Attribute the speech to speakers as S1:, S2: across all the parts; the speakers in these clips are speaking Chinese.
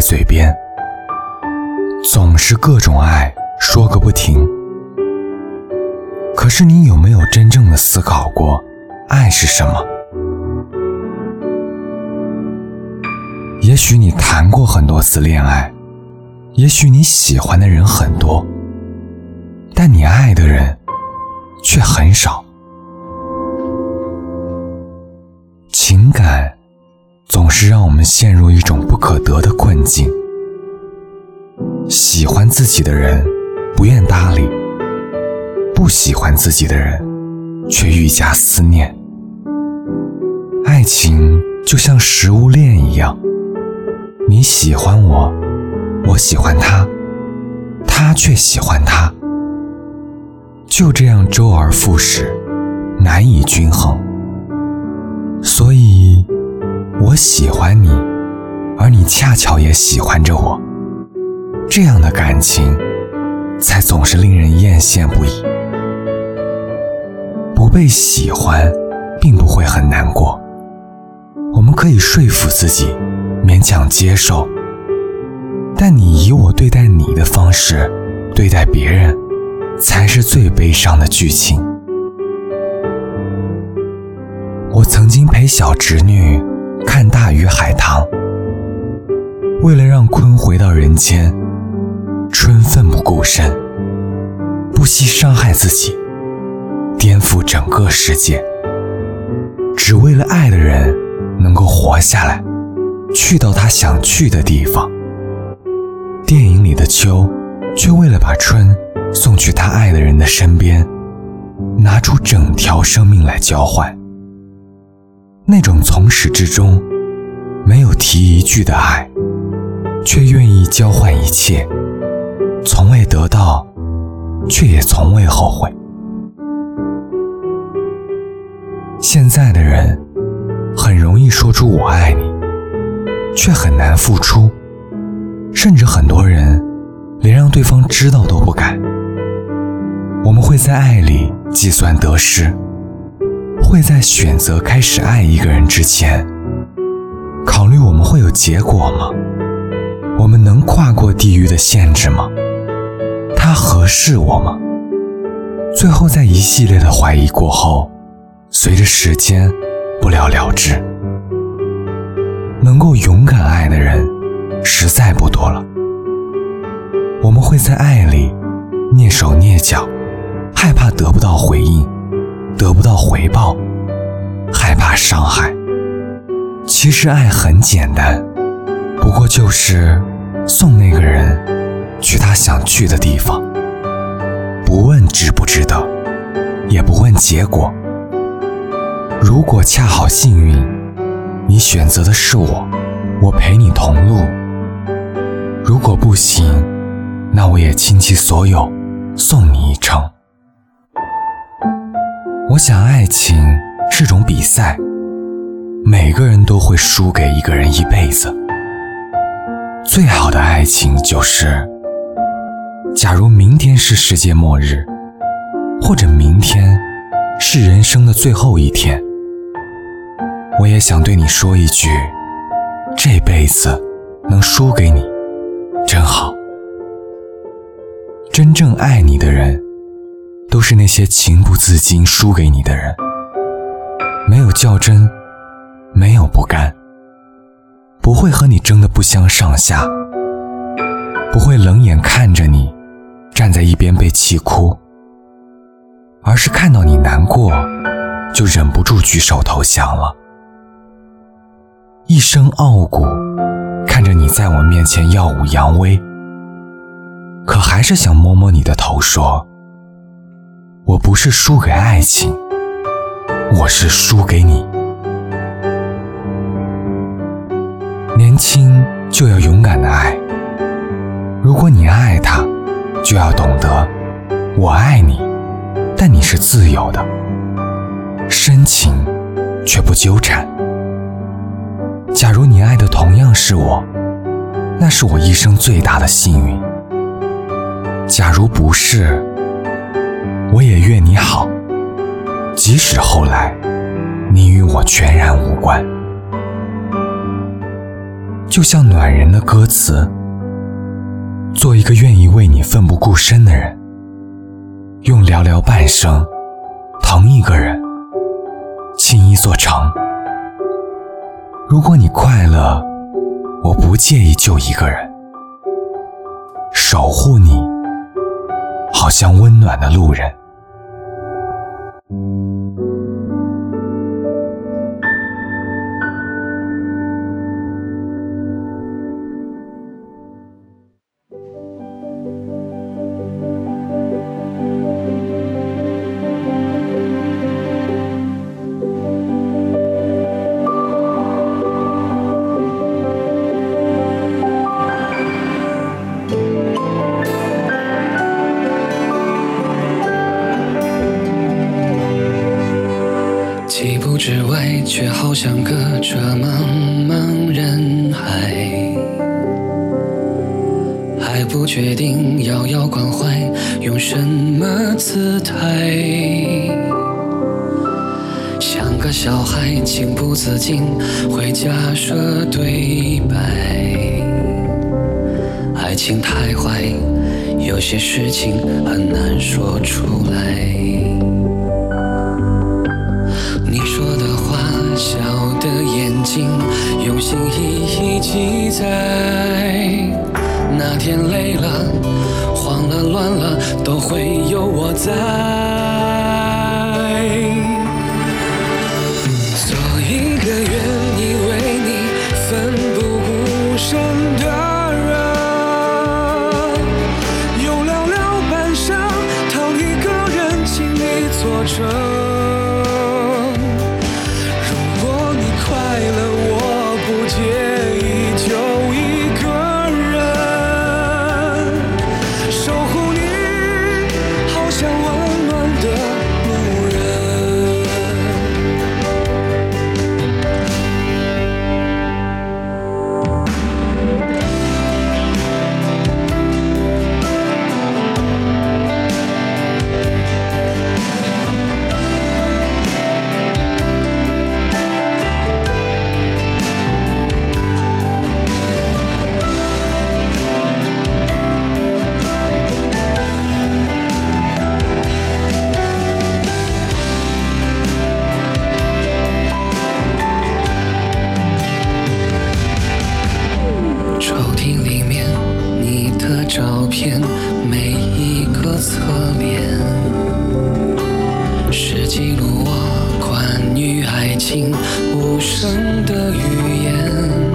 S1: 嘴边，总是各种爱说个不停。可是你有没有真正的思考过爱是什么？也许你谈过很多次恋爱，也许你喜欢的人很多，但你爱的人却很少。情感总是让我们陷入一种不可得的困境，喜欢自己的人不愿搭理，不喜欢自己的人却愈加思念。爱情就像食物链一样，你喜欢我，我喜欢他，他却喜欢他，就这样周而复始，难以均衡。所以我喜欢你，而你恰巧也喜欢着我，这样的感情才总是令人艳羡不已。不被喜欢并不会很难过，我们可以说服自己勉强接受，但你以我对待你的方式对待别人，才是最悲伤的剧情。我曾经陪小侄女看大鱼海棠，为了让鲲回到人间，春奋不顾身，不惜伤害自己，颠覆整个世界，只为了爱的人能够活下来，去到他想去的地方。电影里的秋却为了把春送去他爱的人的身边，拿出整条生命来交换。那种从始至终没有提一句的爱，却愿意交换一切，从未得到，却也从未后悔。现在的人很容易说出我爱你，却很难付出，甚至很多人连让对方知道都不敢。我们会在爱里计算得失，会在选择开始爱一个人之前考虑我们会有结果吗？我们能跨过地域的限制吗？他合适我吗？最后在一系列的怀疑过后，随着时间不了了之。能够勇敢爱的人实在不多了。我们会在爱里蹑手蹑脚，害怕得不到回应，得不到回报，害怕伤害。其实爱很简单，不过就是送那个人去他想去的地方，不问值不值得，也不问结果。如果恰好幸运，你选择的是我，我陪你同路；如果不行，那我也倾其所有，送你一程。我想爱情是种比赛，每个人都会输给一个人一辈子。最好的爱情就是，假如明天是世界末日，或者明天是人生的最后一天，我也想对你说一句，这辈子能输给你真好。真正爱你的人，都是那些情不自禁输给你的人，没有较真，没有不甘，不会和你争得不相上下，不会冷眼看着你站在一边被气哭，而是看到你难过就忍不住举手投降了。一生傲骨，看着你在我面前耀武扬威，可还是想摸摸你的头说，我不是输给爱情，我是输给你。年轻就要勇敢的爱，如果你爱他，就要懂得我爱你，但你是自由的，深情却不纠缠。假如你爱的同样是我，那是我一生最大的幸运。假如不是，我也愿你好，即使后来你与我全然无关。 就像暖人的歌词，做一个愿意为你奋不顾身的人，用寥寥半生疼一个人，倾一座城。如果你快乐，我不介意救一个人，守护你，好像温暖的路人。
S2: 几步之外，却好像隔着茫茫人海，还不确定遥遥关怀用什么姿态，像个小孩情不自禁会假设对白，爱情太坏，有些事情很难说出来。你说的话，笑的眼睛，用心一一记载。那天累了，慌了，乱了，都会有我在。做一个愿意为你奋不顾身的人，用寥寥半生疼一个人，请你做成。抽屉里面你的照片，每一个侧脸，是记录我关于爱情无声的语言。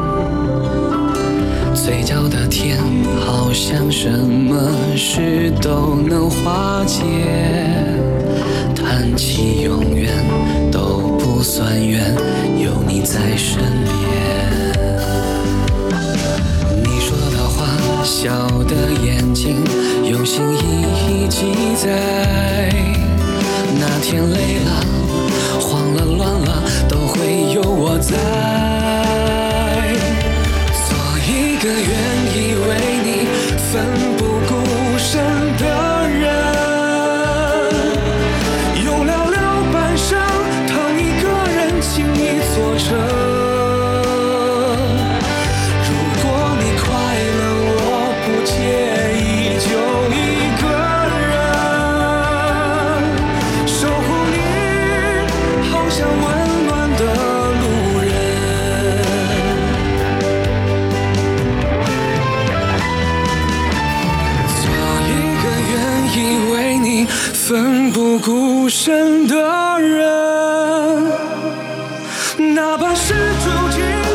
S2: 嘴角的甜，好像什么事都能化解，谈起永远都不算远，有你在身边。笑的眼睛，用心一一记载。那天累了，慌了，乱了，都会有我在。做一个愿意为你奋不顾身的人，用寥寥半生疼一个人，请你做成。奋不顾身的人，哪怕是注定。